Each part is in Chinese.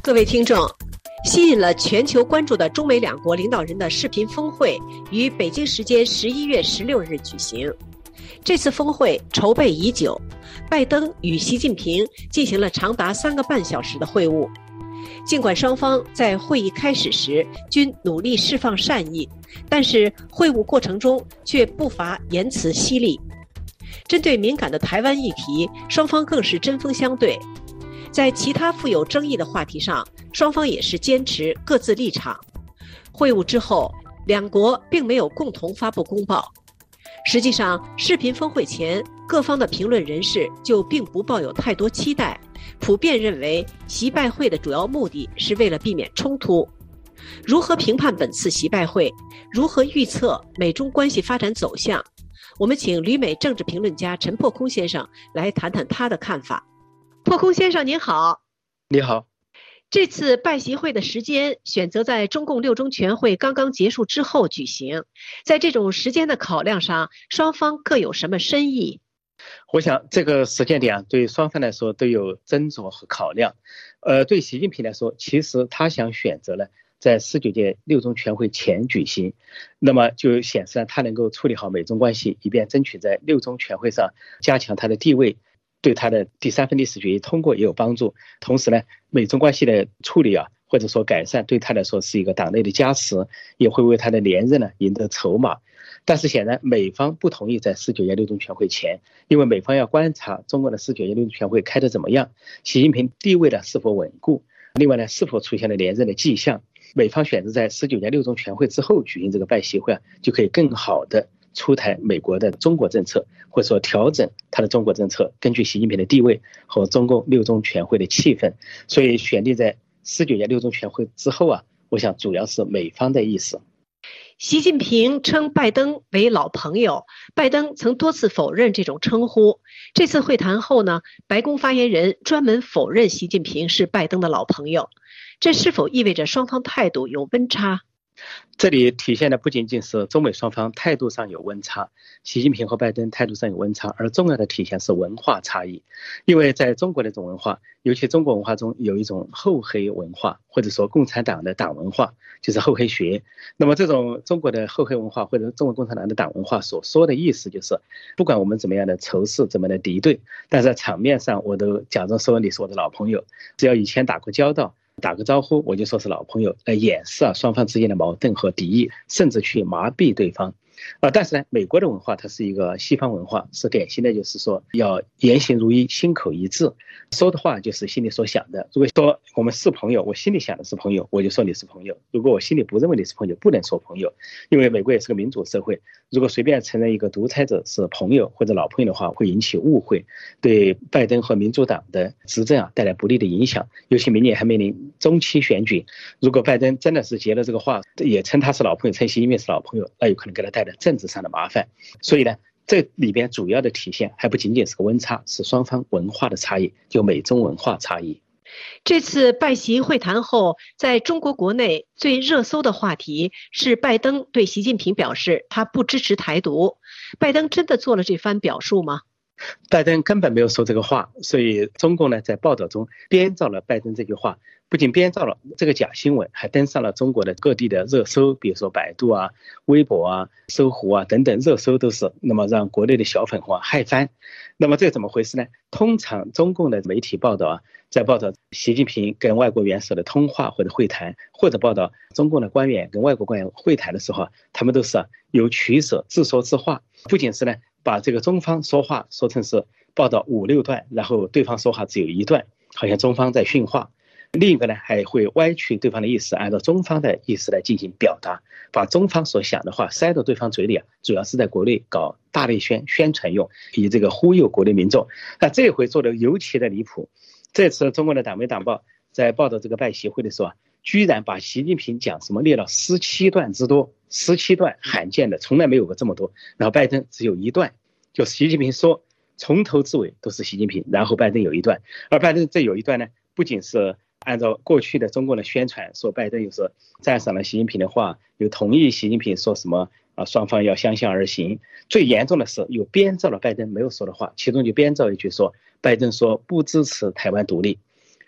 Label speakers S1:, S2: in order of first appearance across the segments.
S1: 各位听众，吸引了全球关注的中美两国领导人的视频峰会于北京时间11月16日举行。这次峰会筹备已久，拜登与习近平进行了长达3个半小时的会晤。尽管双方在会议开始时均努力释放善意，但是会晤过程中却不乏言辞犀利。针对敏感的台湾议题，双方更是针锋相对。在其他富有争议的话题上，双方也是坚持各自立场。会晤之后，两国并没有共同发布公报。实际上，视频峰会前，各方的评论人士就并不抱有太多期待，普遍认为习拜会的主要目的是为了避免冲突。如何评判本次习拜会？如何预测美中关系发展走向？我们请旅美政治评论家陈破空先生来谈谈他的看法。破空先生您好。
S2: 你好。
S1: 这次拜习会的时间选择在中共6中全会刚刚结束之后举行，在这种时间的考量上，双方各有什么深意？
S2: 我想这个时间点对双方来说都有斟酌和考量。对习近平来说，其实他想选择了在19届6中全会前举行，那么就显示了他能够处理好美中关系，以便争取在6中全会上加强他的地位，对他的第3份历史决议通过也有帮助。同时呢，美中关系的处理或者说改善，对他来说是一个党内的加持，也会为他的连任赢得筹码。但是显然美方不同意在19届6中全会前，因为美方要观察中国的19届6中全会开得怎么样，习近平地位是否稳固，另外呢是否出现了连任的迹象。美方选择在19届6中全会之后举行这个拜习会，就可以更好的出台美国的中国政策，或者说调整他的中国政策，根据习近平的地位和中共6中全会的气氛，所以选定在19届6中全会之后我想主要是美方的意思。
S1: 习近平称拜登为老朋友，拜登曾多次否认这种称呼。这次会谈后呢，白宫发言人专门否认习近平是拜登的老朋友，这是否意味着双方态度有温差？
S2: 这里体现的不仅仅是中美双方态度上有温差，习近平和拜登态度上有温差，而重要的体现是文化差异。因为在中国的这种文化，尤其中国文化中有一种厚黑文化，或者说共产党的党文化，就是厚黑学。那么这种中国的厚黑文化或者中国共产党的党文化所说的意思就是，不管我们怎么样的仇视，怎么的敌对，但在场面上我都假装说你是我的老朋友，只要以前打过交道，打个招呼我就说是老朋友，来掩饰双方之间的矛盾和敌意，甚至去麻痹对方。但是呢，美国的文化它是一个西方文化，是典型的就是说要言行如一，心口一致，说的话就是心里所想的。如果说我们是朋友，我心里想的是朋友，我就说你是朋友；如果我心里不认为你是朋友，不能说朋友。因为美国也是个民主社会，如果随便承认一个独裁者是朋友或者老朋友的话，会引起误会，对拜登和民主党的执政带来不利的影响。尤其明年还面临中期选举，如果拜登真的是接了这个话，也称他是老朋友，称习近平是老朋友，那有可能给他带来政治上的麻烦。所以呢，这里边主要的体现还不仅仅是个温差，是双方文化的差异，就美中文化差异。
S1: 这次拜习会谈后，在中国国内最热搜的话题是拜登对习近平表示他不支持台独。拜登真的做了这番表述吗？
S2: 拜登根本没有说这个话，所以中共呢在报道中编造了拜登这句话，不仅编造了这个假新闻，还登上了中国的各地的热搜，比如说百度微博搜狐等等热搜都是，那么让国内的小粉红嗨翻。那么这怎么回事呢？通常中共的媒体报道在报道习近平跟外国元首的通话或者会谈，或者报道中共的官员跟外国官员会谈的时候他们都是有取舍，自说自话，不仅是呢把这个中方说话说成是报道5、6段，然后对方说话只有1段，好像中方在训话。另一个呢，还会歪曲对方的意思，按照中方的意思来进行表达，把中方所想的话塞到对方嘴里主要是在国内搞大内宣传用，以这个忽悠国内民众。那这回做的尤其的离谱。这次中国的党媒党报在报道这个拜习会的时候居然把习近平讲什么列了17段之多，17段罕见的，从来没有过这么多。然后拜登只有1段，就习近平说从头至尾都是习近平，然后拜登有1段。而拜登这有1段呢，不仅是按照过去的中共的宣传说拜登有时赞赏了习近平的话，有同意习近平说什么双方要相向而行。最严重的是有编造了拜登没有说的话，其中就编造一句说拜登说不支持台湾独立。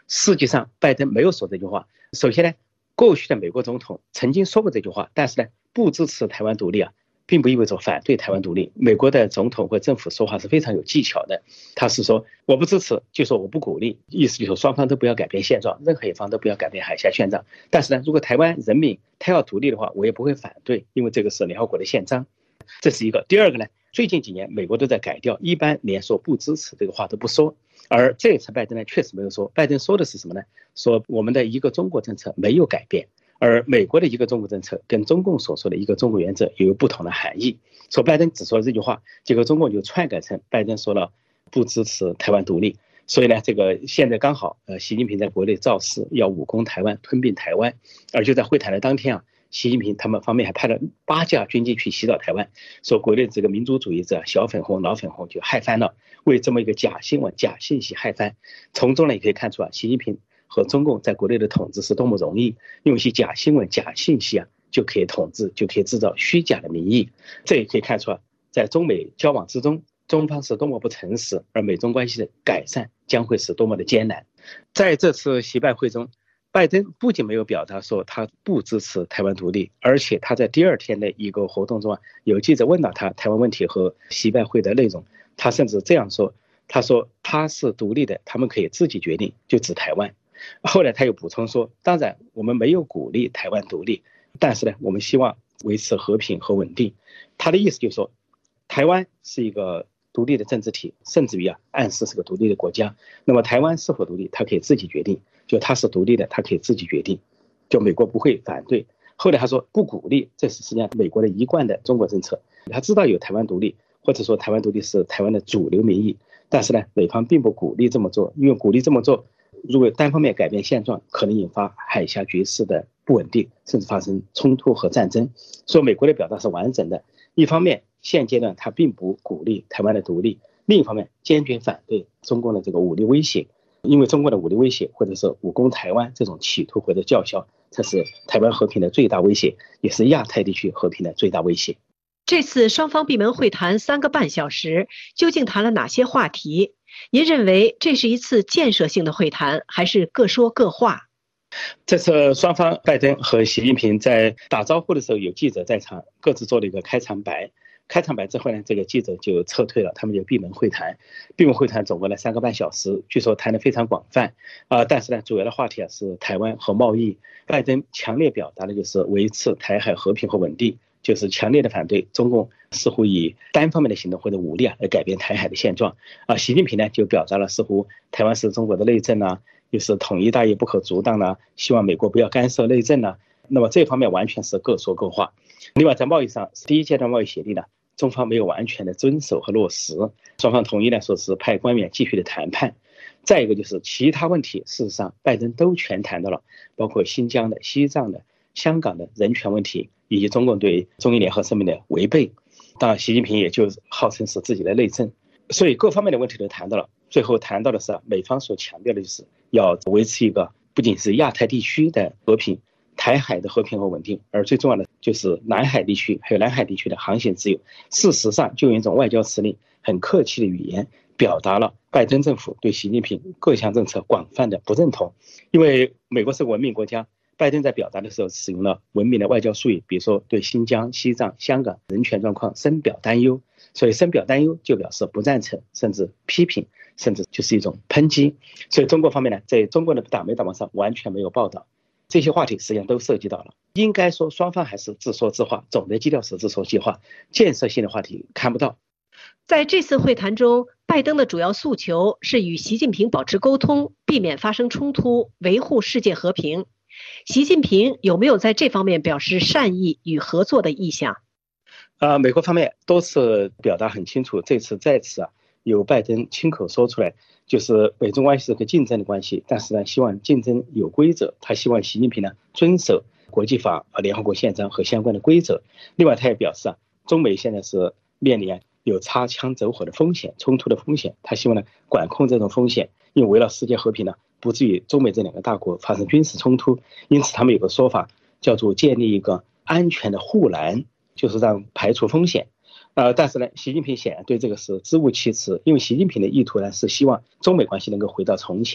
S2: 实际上拜登没有说这句话。首先呢，过去的美国总统曾经说过这句话，但是呢，不支持台湾独立并不意味着反对台湾独立。美国的总统或政府说话是非常有技巧的，他是说我不支持，就说我不鼓励，意思就是说双方都不要改变现状，任何一方都不要改变海峡现状。但是呢，如果台湾人民他要独立的话，我也不会反对，因为这个是联合国的宪章。这是一个。第二个呢，最近几年美国都在改掉，一般连说不支持这个话都不说。而这一次拜登呢，确实没有说。拜登说的是什么呢？说我们的一个中国政策没有改变，而美国的一个中国政策跟中共所说的一个中国原则有不同的含义。说拜登只说这句话，结果中共就篡改成拜登说了不支持台湾独立。所以呢，这个现在刚好习近平在国内造势，要武攻台湾，吞并台湾。而就在会谈的当天习近平他们方面还派了8架军机去袭扰台湾，说国内这个民族主义者小粉红老粉红就害翻了，为这么一个假新闻假信息害翻。从中呢也可以看出习近平和中共在国内的统治是多么容易，用一些假新闻假信息就可以统治，就可以制造虚假的民意。这也可以看出在中美交往之中，中方是多么不诚实，而美中关系的改善将会是多么的艰难。在这次习拜会中，拜登不仅没有表达说他不支持台湾独立，而且他在第二天的一个活动中有记者问到他台湾问题和习拜会的内容，他甚至这样说，他说他是独立的，他们可以自己决定，就指台湾。后来他又补充说，当然我们没有鼓励台湾独立，但是呢，我们希望维持和平和稳定。他的意思就是说，台湾是一个独立的政治体，甚至于暗示是个独立的国家。那么台湾是否独立，他可以自己决定，就他是独立的，他可以自己决定，就美国不会反对。后来他说不鼓励，这是实际上美国的一贯的中国政策。他知道有台湾独立，或者说台湾独立是台湾的主流民意，但是呢，美方并不鼓励这么做，因为鼓励这么做，如果单方面改变现状，可能引发海峡局势的不稳定，甚至发生冲突和战争。所以美国的表达是完整的，一方面现阶段他并不鼓励台湾的独立，另一方面坚决反对中共的这个武力威胁，因为中国的武力威胁或者是武攻台湾这种企图或者叫嚣，这是台湾和平的最大威胁，也是亚太地区和平的最大威胁。
S1: 这次双方闭门会谈3个半小时，究竟谈了哪些话题？您认为这是一次建设性的会谈，还是各说各话？
S2: 这次双方拜登和习近平在打招呼的时候，有记者在场，各自做了一个开场白。开场白之后呢，这个记者就撤退了，他们就闭门会谈。闭门会谈总共了3个半小时，据说谈得非常广泛但是呢，主要的话题是台湾和贸易。拜登强烈表达的就是维持台海和平和稳定，就是强烈的反对中共似乎以单方面的行动或者武力来改变台海的现状习近平呢就表达了似乎台湾是中国的内政就是统一大业不可阻挡希望美国不要干涉内政那么这方面完全是各说各话。另外在贸易上，第一阶段贸易协定中方没有完全的遵守和落实，双方同意说是派官员继续的谈判。再一个就是其他问题，事实上拜登都全谈到了，包括新疆的、西藏的、香港的人权问题，以及中共对中英联合声明的违背。当然习近平也就号称是自己的内政，所以各方面的问题都谈到了。最后谈到的是美方所强调的就是要维持一个不仅是亚太地区的和平，台海的和平和稳定，而最重要的就是南海地区还有南海地区的航行自由。事实上就用一种外交辞令很客气的语言表达了拜登政府对习近平各项政策广泛的不认同。因为美国是个文明国家，拜登在表达的时候使用了文明的外交术语，比如说对新疆、西藏、香港人权状况深表担忧，所以深表担忧就表示不赞成，甚至批评，甚至就是一种抨击。所以中国方面呢，在中国的党媒党网上完全没有报道，这些话题实际上都涉及到了。应该说双方还是自说自话，总的基调是自说自话，建设性的话题看不到。
S1: 在这次会谈中，拜登的主要诉求是与习近平保持沟通，避免发生冲突，维护世界和平。习近平有没有在这方面表示善意与合作的意向？
S2: 美国方面多次表达很清楚，这次再次由拜登亲口说出来，就是美中关系是个竞争的关系，但是呢，希望竞争有规则，他希望习近平遵守国际法、联合国宪章和相关的规则。另外他也表示中美现在是面临有擦枪走火的风险，冲突的风险，他希望管控这种风险，因为为了世界和平不至于中美这2个大国发生军事冲突。因此他们有个说法叫做建立一个安全的护栏，就是让排除风险。但是呢，习近平显然对这个是支吾其词，因为习近平的意图是希望中美关系能够回到从前，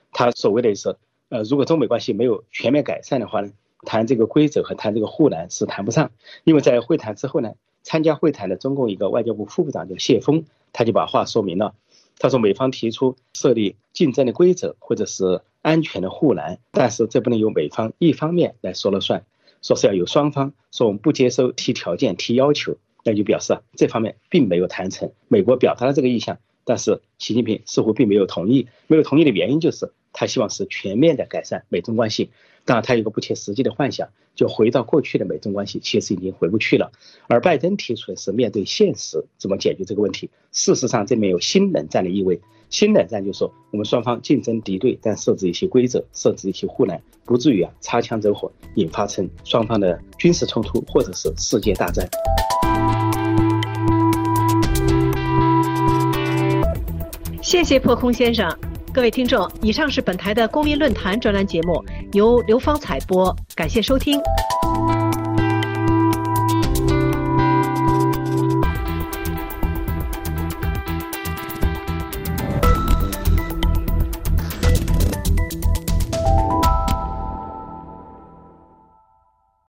S2: 他所谓的是，如果中美关系没有全面改善的话呢，谈这个规则和谈这个护栏是谈不上。因为在会谈之后呢，参加会谈的中共一个外交部副部长叫谢峰，他就把话说明了。他说美方提出设立竞争的规则或者是安全的护栏，但是这不能由美方一方面来说了算，说是要有双方说我们不接受提条件提要求，那就表示这方面并没有谈成。美国表达了这个意向，但是习近平似乎并没有同意。没有同意的原因就是他希望是全面的改善美中关系。当然他有一个不切实际的幻想，就回到过去的美中关系，其实已经回不去了。而拜登提出的是面对现实怎么解决这个问题。事实上这里面有新冷战的意味。新冷战就是说我们双方竞争敌对，但设置一些规则，设置一些护栏，不至于擦枪走火，引发成双方的军事冲突或者是世界大战。
S1: 谢谢破空先生。各位听众，以上是本台的公民论坛专栏节目，由刘芳采播，感谢收听。